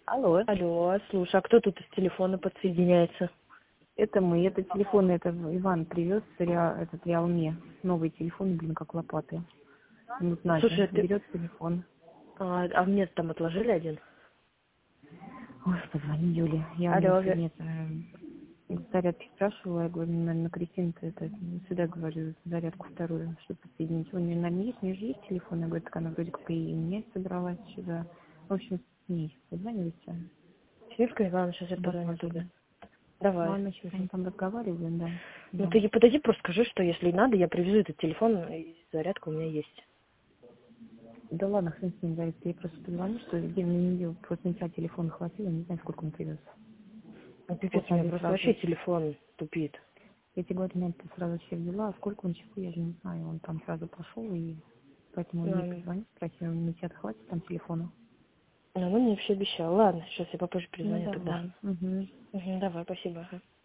Алло, Алло, слушай, а кто тут из телефона подсоединяется? это мы, это телефон, это Иван привез этот Realme, новый телефон, блин, как лопаты. Не Слушай, знаю, а ты... берет телефон. А мне там отложили один? Ой, позвони Юле. Я у нее Алло, сегодня зарядки спрашивала, я говорю, на Кристинка, это сюда говорю, зарядку вторую, чтобы подсоединить. У нее, наверное, есть, у нее же есть телефон, я говорю, так она вроде как и менять собралась сюда. В общем, с ней позванивайте. Сливка Иван, сейчас я позвоню Доставлю. тебе. Давай. Ладно, сейчас они Мгм. там разговаривают, да. Ну Да. ты подойди, просто скажи, что если надо, я привезу этот телефон, и зарядка у меня есть. Да ладно, хрен с ним, говорит, я просто позвоню, что день на неделю просто на телефон хватило, не знаю, сколько он привез. Ну пипец, Вот у меня надо просто сразу, вообще телефон тупит. я тебе говорю, надо сразу все взяла, а сколько он часу, я же не знаю, он там сразу пошел, и поэтому он мне Ну, позвонит, спросил, мне тебя хватит там телефона? ну, она мне вообще обещала. Ладно, сейчас я попозже Ну перезвоню тогда. давай, угу. Давай, спасибо.